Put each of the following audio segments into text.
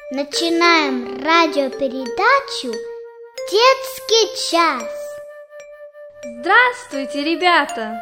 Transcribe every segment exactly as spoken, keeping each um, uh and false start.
Начинаем радиопередачу «Детский час». Здравствуйте, ребята!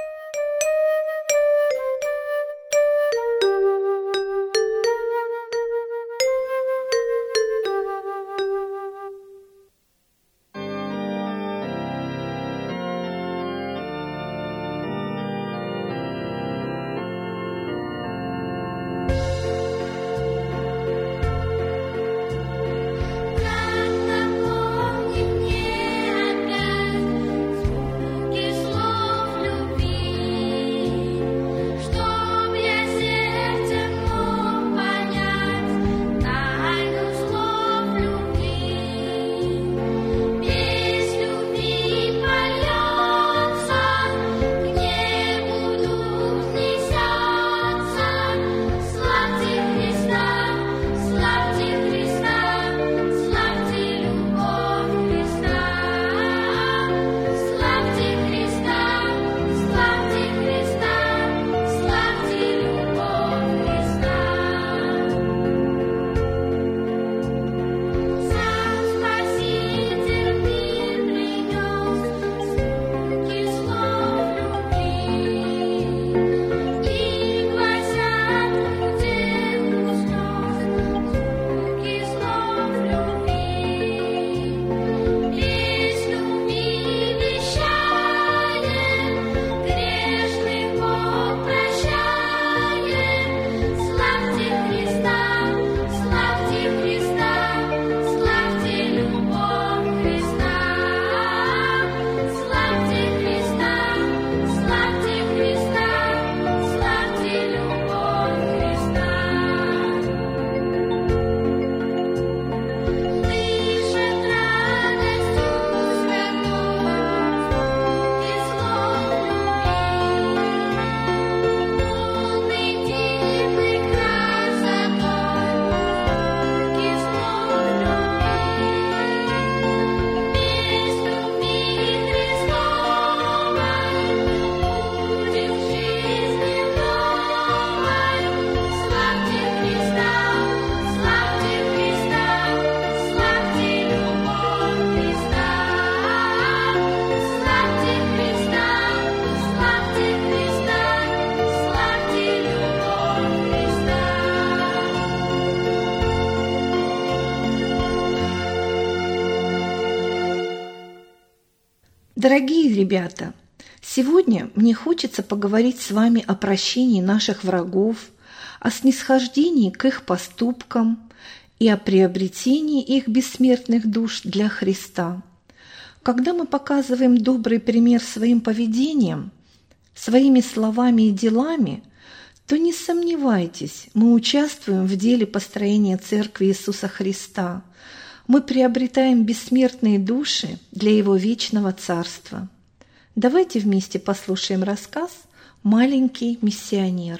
Дорогие ребята, сегодня мне хочется поговорить с вами о прощении наших врагов, о снисхождении к их поступкам и о приобретении их бессмертных душ для Христа. Когда мы показываем добрый пример своим поведением, своими словами и делами, то не сомневайтесь, мы участвуем в деле построения Церкви Иисуса Христа. Мы приобретаем бессмертные души для Его вечного Царства. Давайте вместе послушаем рассказ «Маленький миссионер».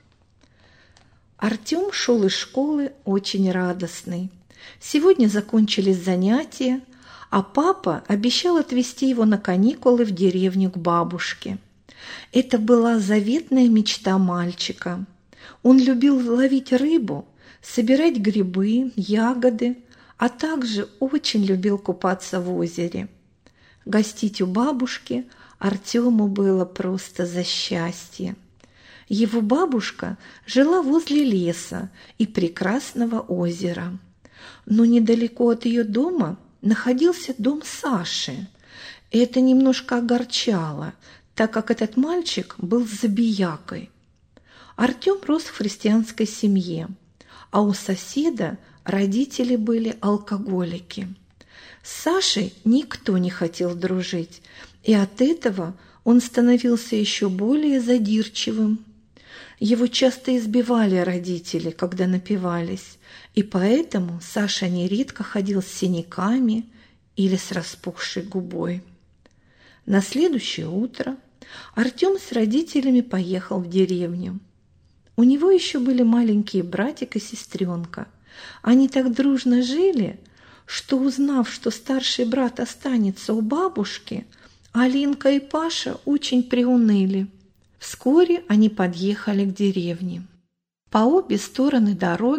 Артем шел из школы очень радостный. Сегодня закончились занятия, а папа обещал отвезти его на каникулы в деревню к бабушке. Это была заветная мечта мальчика. Он любил ловить рыбу, собирать грибы, ягоды, а также очень любил купаться в озере. Гостить у бабушки Артему было просто за счастье. Его бабушка жила возле леса и прекрасного озера. Но недалеко от ее дома находился дом Саши. Это немножко огорчало, так как этот мальчик был забиякой. Артем рос в христианской семье, а у соседа родители были алкоголики. С Сашей никто не хотел дружить, и от этого он становился еще более задирчивым. Его часто избивали родители, когда напивались, и поэтому Саша нередко ходил с синяками или с распухшей губой. На следующее утро Артем с родителями поехал в деревню. У него еще были маленькие братик и сестренка. Они так дружно жили, что, узнав, что старший брат останется у бабушки, Алинка и Паша очень приуныли. Вскоре они подъехали к деревне. По обе стороны дороги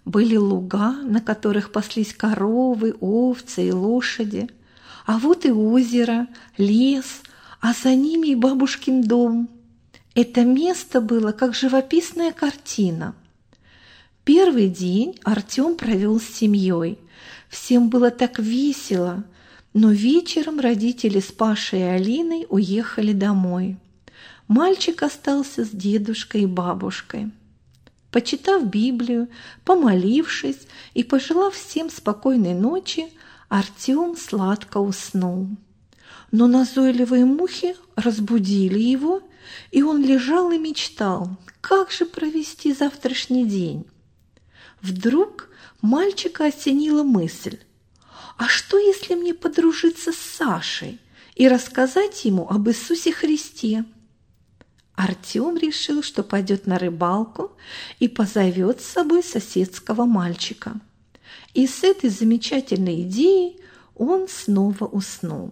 Были луга, на которых паслись коровы, овцы и лошади. А вот и озеро, лес, а за ними и бабушкин дом. Это место было как живописная картина. Первый день Артем провел с семьей. Всем было так весело, но вечером родители с Пашей и Алиной уехали домой. Мальчик остался с дедушкой и бабушкой. Почитав Библию, помолившись и пожелав всем спокойной ночи, Артем сладко уснул. Но назойливые мухи разбудили его, и он лежал и мечтал, как же провести завтрашний день. Вдруг мальчика осенила мысль: а что, если мне подружиться с Сашей и рассказать ему об Иисусе Христе? Артем решил, что пойдет на рыбалку и позовет с собой соседского мальчика. И с этой замечательной идеей он снова уснул.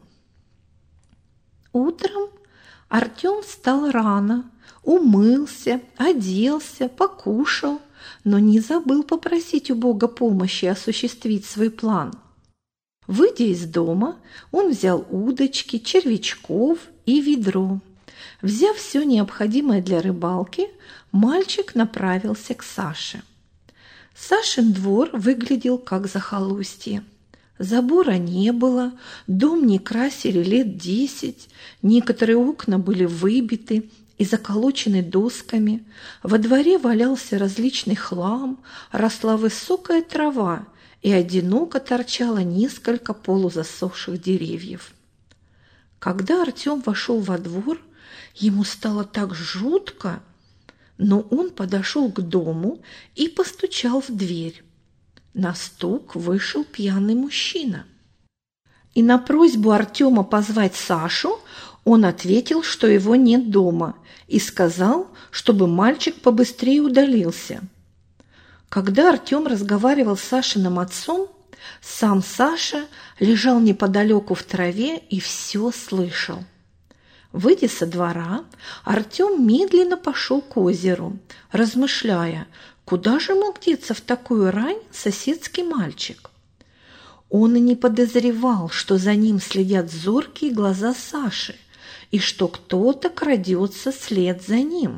Утром Артем встал рано, умылся, оделся, покушал, но не забыл попросить у Бога помощи осуществить свой план. Выйдя из дома, он взял удочки, червячков и ведро. Взяв все необходимое для рыбалки, мальчик направился к Саше. Сашин двор выглядел как захолустье. Забора не было, дом не красили лет десять, некоторые окна были выбиты и заколочены досками, во дворе валялся различный хлам, росла высокая трава и одиноко торчало несколько полузасохших деревьев. Когда Артем вошел во двор, ему стало так жутко, но он подошел к дому и постучал в дверь. На стук вышел пьяный мужчина. И на просьбу Артема позвать Сашу он ответил, что его нет дома, и сказал, чтобы мальчик побыстрее удалился. Когда Артем разговаривал с Сашиным отцом, сам Саша лежал неподалеку в траве и все слышал. Выйдя со двора, Артем медленно пошел к озеру, размышляя, куда же мог деться в такую рань соседский мальчик. Он и не подозревал, что за ним следят зоркие глаза Саши и что кто-то крадется вслед за ним.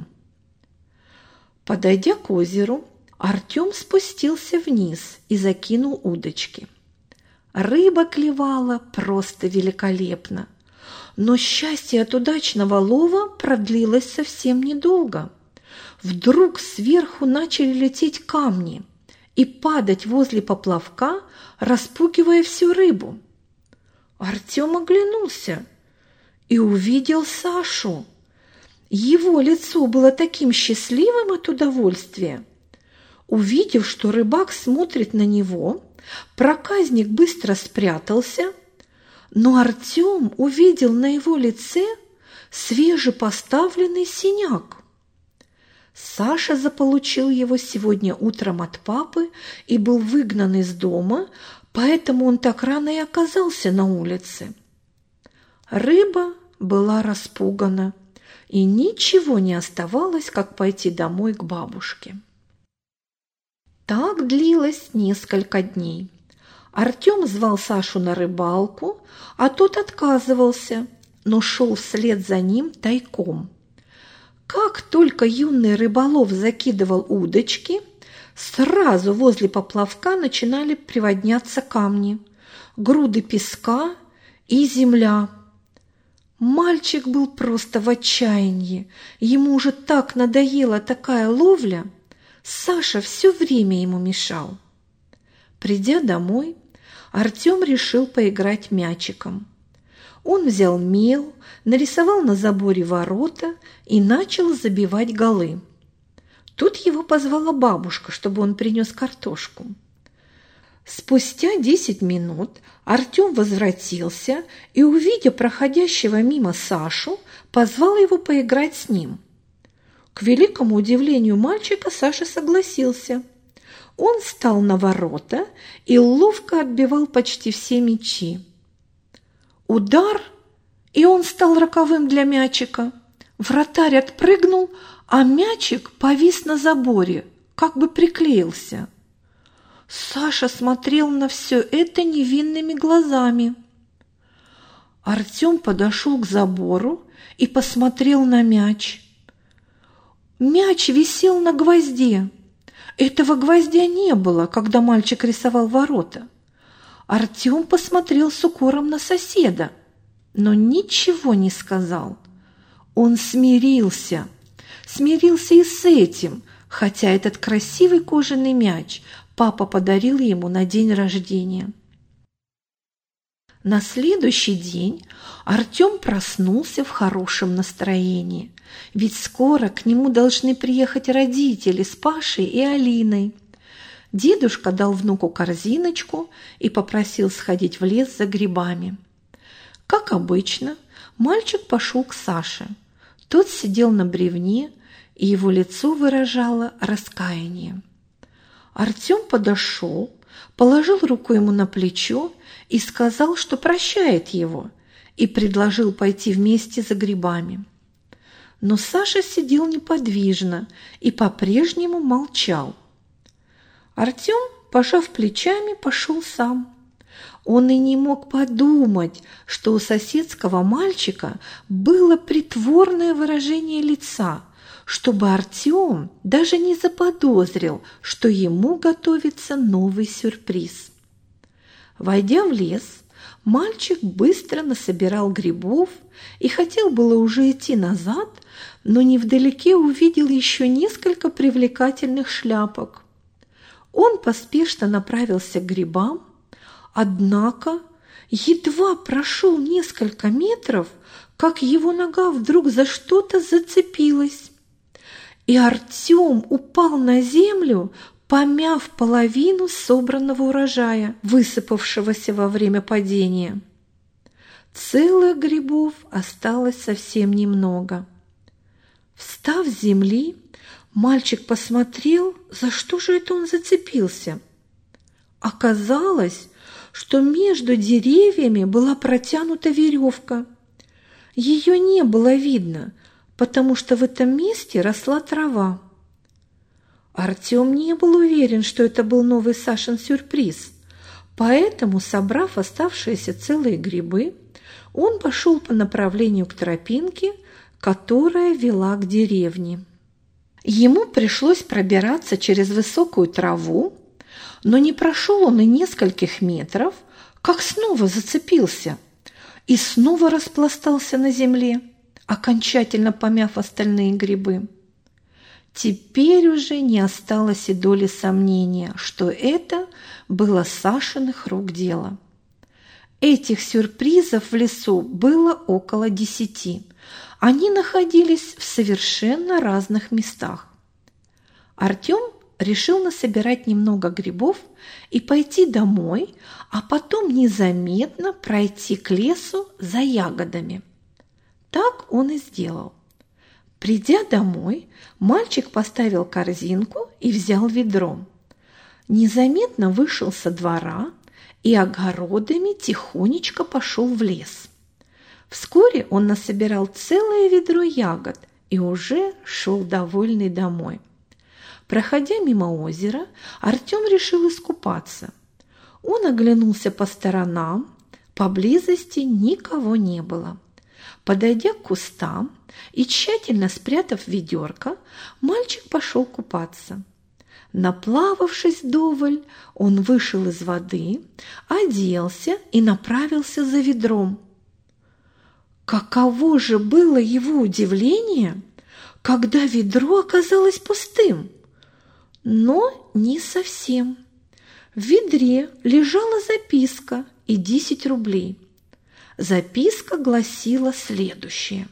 Подойдя к озеру, Артем спустился вниз и закинул удочки. Рыба клевала просто великолепно, но счастье от удачного лова продлилось совсем недолго. Вдруг сверху начали лететь камни и падать возле поплавка, распугивая всю рыбу. Артем оглянулся и увидел Сашу. Его лицо было таким счастливым от удовольствия. Увидев, что рыбак смотрит на него, проказник быстро спрятался, но Артем увидел на его лице свежепоставленный синяк. Саша заполучил его сегодня утром от папы и был выгнан из дома, поэтому он так рано и оказался на улице. Рыба была распугана, и ничего не оставалось, как пойти домой к бабушке. Так длилось несколько дней. Артем звал Сашу на рыбалку, а тот отказывался, но шел вслед за ним тайком. Как только юный рыболов закидывал удочки, сразу возле поплавка начинали приводняться камни, груды песка и земля. Мальчик был просто в отчаянии, ему уже так надоела такая ловля, Саша все время ему мешал. Придя домой, Артем решил поиграть мячиком. Он взял мел, нарисовал на заборе ворота и начал забивать голы. Тут его позвала бабушка, чтобы он принес картошку. Спустя десять минут Артем возвратился и, увидя проходящего мимо Сашу, позвал его поиграть с ним. К великому удивлению мальчика Саша согласился. Он встал на ворота и ловко отбивал почти все мячи. Удар, и он стал роковым для мячика. Вратарь отпрыгнул, а мячик повис на заборе, как бы приклеился. Саша смотрел на все это невинными глазами. Артем подошел к забору и посмотрел на мяч. Мяч висел на гвозде. Этого гвоздя не было, когда мальчик рисовал ворота. Артем посмотрел с укором на соседа, но ничего не сказал. Он смирился. Смирился и с этим, хотя этот красивый кожаный мяч папа подарил ему на день рождения. На следующий день Артем проснулся в хорошем настроении, ведь скоро к нему должны приехать родители с Пашей и Алиной. Дедушка дал внуку корзиночку и попросил сходить в лес за грибами. Как обычно, мальчик пошел к Саше. Тот сидел на бревне, и его лицо выражало раскаяние. Артем подошел, положил руку ему на плечо и сказал, что прощает его, и предложил пойти вместе за грибами. Но Саша сидел неподвижно и по-прежнему молчал. Артем, пожав плечами, пошел сам. Он и не мог подумать, что у соседского мальчика было притворное выражение лица, чтобы Артем даже не заподозрил, что ему готовится новый сюрприз. Войдя в лес, мальчик быстро насобирал грибов и хотел было уже идти назад, но невдалеке увидел еще несколько привлекательных шляпок. Он поспешно направился к грибам, однако едва прошел несколько метров, как его нога вдруг за что-то зацепилась, и Артем упал на землю, помяв половину собранного урожая, высыпавшегося во время падения. Целых грибов осталось совсем немного. Встав с земли, мальчик посмотрел, за что же это он зацепился. Оказалось, что между деревьями была протянута веревка. Ее не было видно, потому что в этом месте росла трава. Артем не был уверен, что это был новый Сашин сюрприз, поэтому, собрав оставшиеся целые грибы, он пошел по направлению к тропинке, которая вела к деревне. Ему пришлось пробираться через высокую траву, но не прошел он и нескольких метров, как снова зацепился и снова распластался на земле, окончательно помяв остальные грибы. Теперь уже не осталось и доли сомнения, что это было Сашиных рук дело. Этих сюрпризов в лесу было около десяти. Они находились в совершенно разных местах. Артем решил насобирать немного грибов и пойти домой, а потом незаметно пройти к лесу за ягодами. Так он и сделал. Придя домой, мальчик поставил корзинку и взял ведро. Незаметно вышел со двора и огородами тихонечко пошел в лес. Вскоре он насобирал целое ведро ягод и уже шел довольный домой. Проходя мимо озера, Артем решил искупаться. Он оглянулся по сторонам, поблизости никого не было. Подойдя к кустам и тщательно спрятав ведерко, мальчик пошел купаться. Наплававшись вдоволь, он вышел из воды, оделся и направился за ведром. Каково же было его удивление, когда ведро оказалось пустым! Но не совсем. В ведре лежала записка и десять рублей. Записка гласила следующее.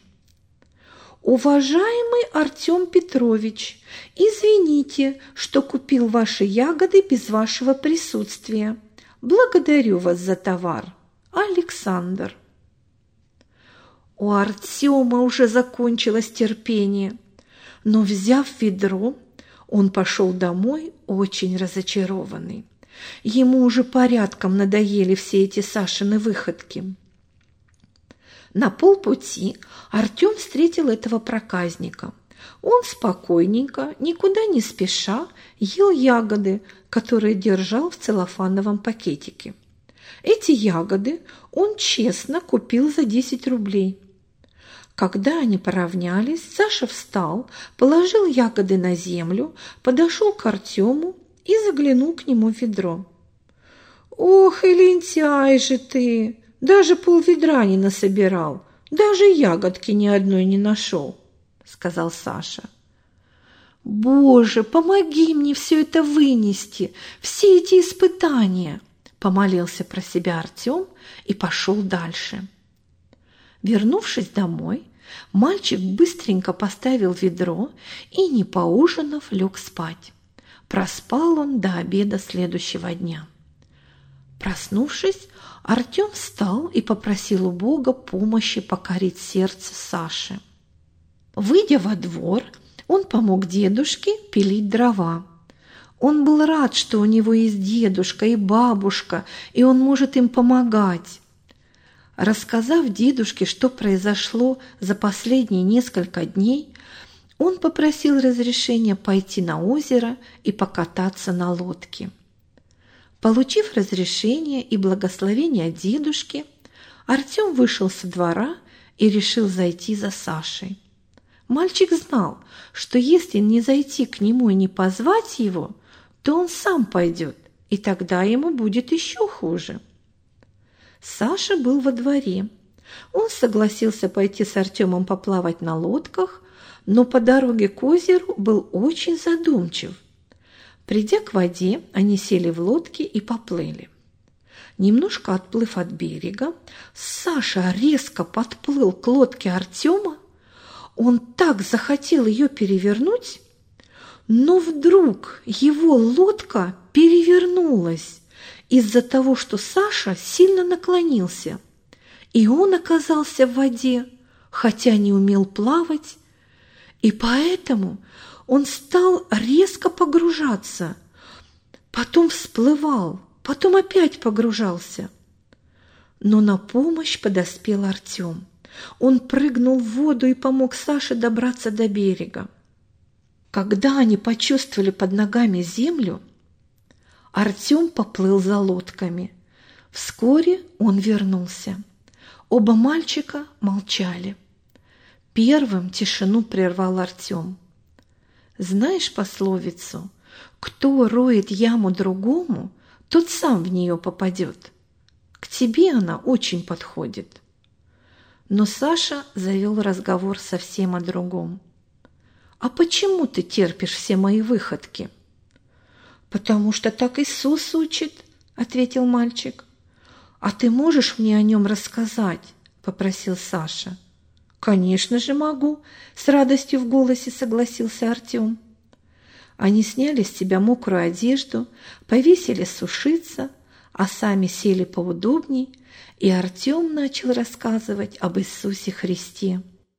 «Уважаемый Артем Петрович, извините, что купил ваши ягоды без вашего присутствия. Благодарю вас за товар. Александр». У Артема уже закончилось терпение, но, взяв ведро, он пошел домой очень разочарованный. Ему уже порядком надоели все эти Сашины выходки. На полпути Артем встретил этого проказника. Он спокойненько, никуда не спеша, ел ягоды, которые держал в целлофановом пакетике. Эти ягоды он честно купил за десять рублей. Когда они поравнялись, Саша встал, положил ягоды на землю, подошел к Артему и заглянул к нему в ведро. «Ох, и лентяй же ты! Даже полведра не насобирал, даже ягодки ни одной не нашел», — сказал Саша. «Боже, помоги мне все это вынести, все эти испытания!» — помолился про себя Артем и пошел дальше. Вернувшись домой, мальчик быстренько поставил ведро и, не поужинав, лег спать. Проспал он до обеда следующего дня. Проснувшись, Артем встал и попросил у Бога помощи покорить сердце Саши. Выйдя во двор, он помог дедушке пилить дрова. Он был рад, что у него есть дедушка и бабушка, и он может им помогать. Рассказав дедушке, что произошло за последние несколько дней, он попросил разрешения пойти на озеро и покататься на лодке. Получив разрешение и благословение дедушки, Артем вышел со двора и решил зайти за Сашей. Мальчик знал, что если не зайти к нему и не позвать его, то он сам пойдет, и тогда ему будет еще хуже. Саша был во дворе. Он согласился пойти с Артемом поплавать на лодках, но по дороге к озеру был очень задумчив. Придя к воде, они сели в лодки и поплыли. Немножко отплыв от берега, Саша резко подплыл к лодке Артема. Он так захотел ее перевернуть, но вдруг его лодка перевернулась из-за того, что Саша сильно наклонился, и он оказался в воде, хотя не умел плавать, и поэтому он стал резко погружаться, потом всплывал, потом опять погружался. Но на помощь подоспел Артем. Он прыгнул в воду и помог Саше добраться до берега. Когда они почувствовали под ногами землю, Артем поплыл за лодками. Вскоре он вернулся. Оба мальчика молчали. Первым тишину прервал Артем. «Знаешь пословицу: кто роет яму другому, тот сам в нее попадет. К тебе она очень подходит». Но Саша завел разговор совсем о другом. «А почему ты терпишь все мои выходки?» «Потому что так Иисус учит», — ответил мальчик. «А ты можешь мне о нем рассказать?» — попросил Саша. «Конечно же могу», — с радостью в голосе согласился Артем. Они сняли с себя мокрую одежду, повесили сушиться, а сами сели поудобней, и Артем начал рассказывать об Иисусе Христе.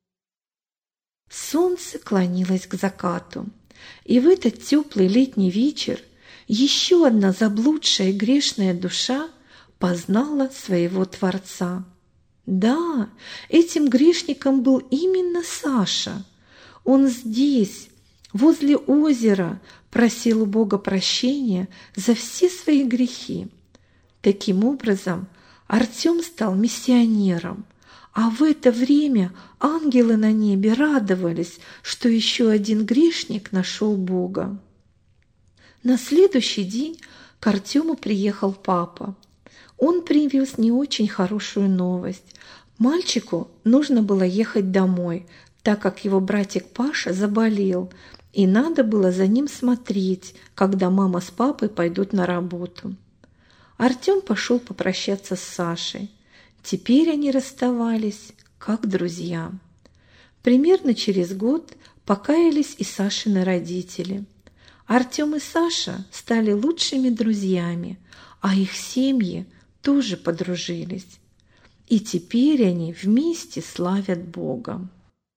Солнце клонилось к закату, и в этот теплый летний вечер еще одна заблудшая и грешная душа познала своего Творца. Да, этим грешником был именно Саша. Он здесь, возле озера, просил у Бога прощения за все свои грехи. Таким образом, Артем стал миссионером, а в это время ангелы на небе радовались, что еще один грешник нашел Бога. На следующий день к Артему приехал папа. Он привез не очень хорошую новость. Мальчику нужно было ехать домой, так как его братик Паша заболел, и надо было за ним смотреть, когда мама с папой пойдут на работу. Артем пошел попрощаться с Сашей. Теперь они расставались как друзья. Примерно через год покаялись и Сашины родители. Артем и Саша стали лучшими друзьями, а их семьи тоже подружились. И теперь они вместе славят Бога.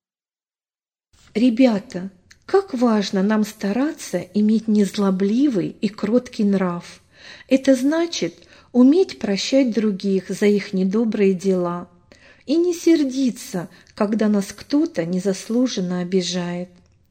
Ребята, как важно нам стараться иметь незлобливый и кроткий нрав. Это значит уметь прощать других за их недобрые дела и не сердиться, когда нас кто-то незаслуженно обижает.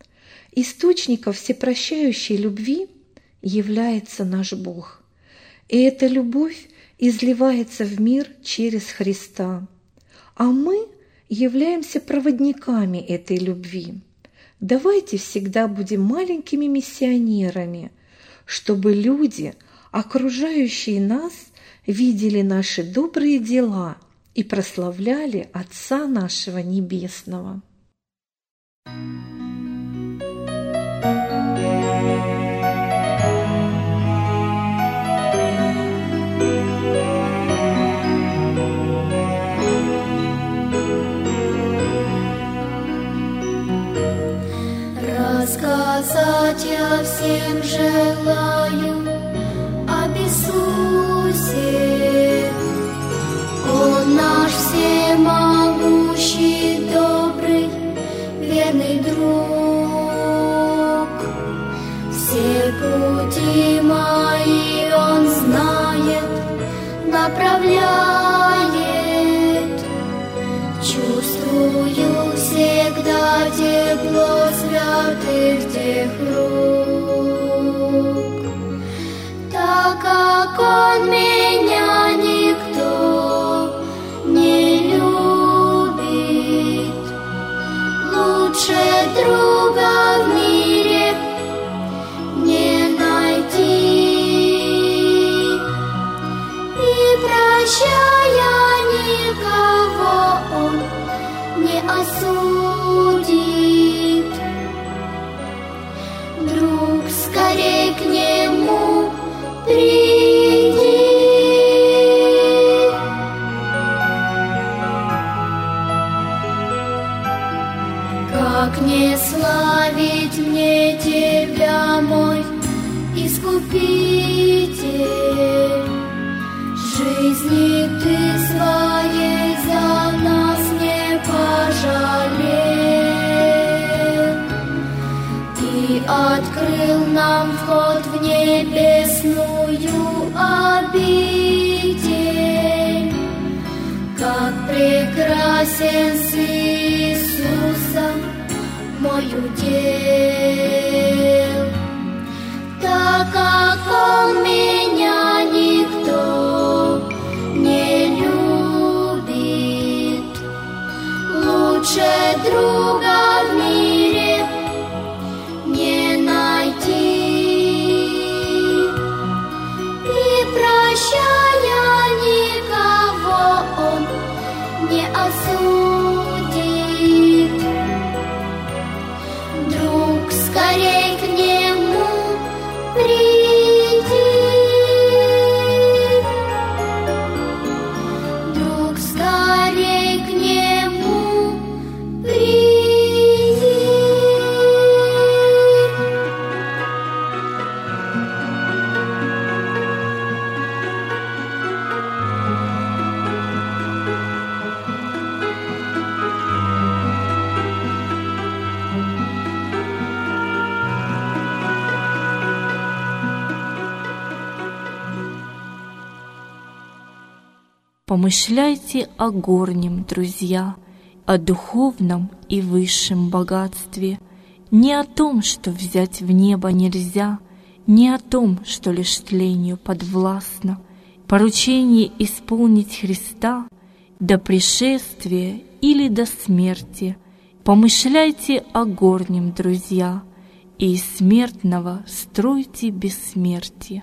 Источником всепрощающей любви является наш Бог. И эта любовь изливается в мир через Христа. А мы являемся проводниками этой любви. Давайте всегда будем маленькими миссионерами, чтобы люди, окружающие нас, видели наши добрые дела и прославляли Отца нашего Небесного. Рассказать я всем желаю об Иисусе. Он наш всемогущий, добрый, верный друг. Все пути мои Он знает, направляет. Чувствую всегда тепло святых тех рук. Так как Он меня никто не любит, лучше друга в мире не найти. И прощая никого, Он не осудит. Друг, скорей к Нему приди. Как не славить мне Тебя, мой Искупитель? Жизни Ты своей за нас не пожалел. Ты открыл нам вход в небесную обитель. Как прекрасен с Иисусом мой удел. Так как Он меня никто не любит, лучше друга в мире не найти. И прощая никого, Он не осудит. Друг, скорей к Нему приди. Друг, скорей к Нему приди. Помышляйте о горнем, друзья, о духовном и высшем богатстве, не о том, что взять в небо нельзя, не о том, что лишь тлению подвластно, поручение исполнить Христа до пришествия или до смерти. Помышляйте о горнем, друзья, и из смертного стройте бессмертие.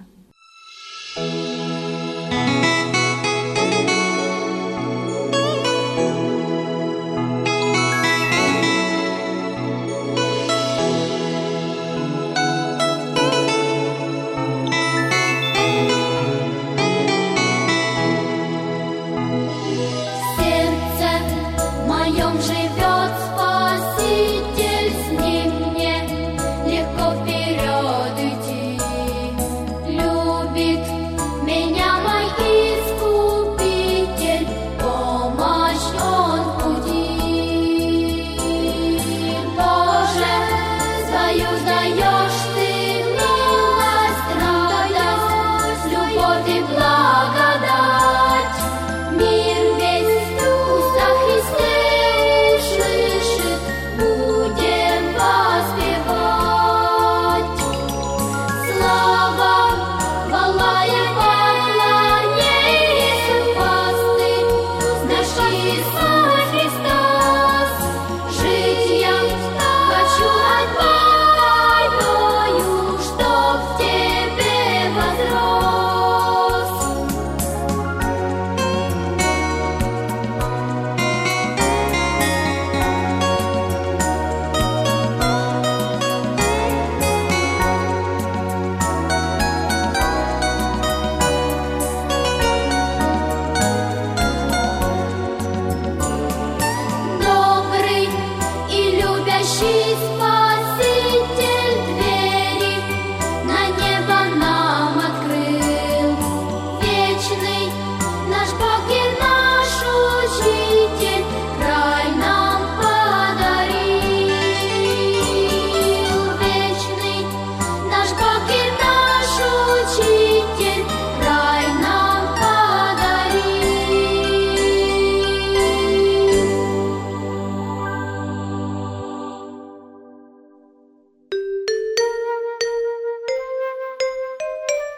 Будем воспевать.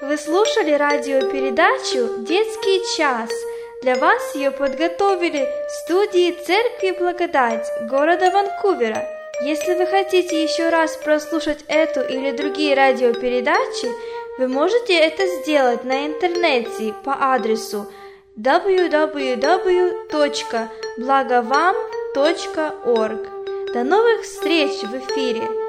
Вы слушали радиопередачу «Детский час». Для вас ее подготовили в студии Церкви Благодать города Ванкувера. Если вы хотите еще раз прослушать эту или другие радиопередачи, вы можете это сделать на интернете по адресу дабл ю дабл ю дабл ю точка благовам точка орг. До новых встреч в эфире!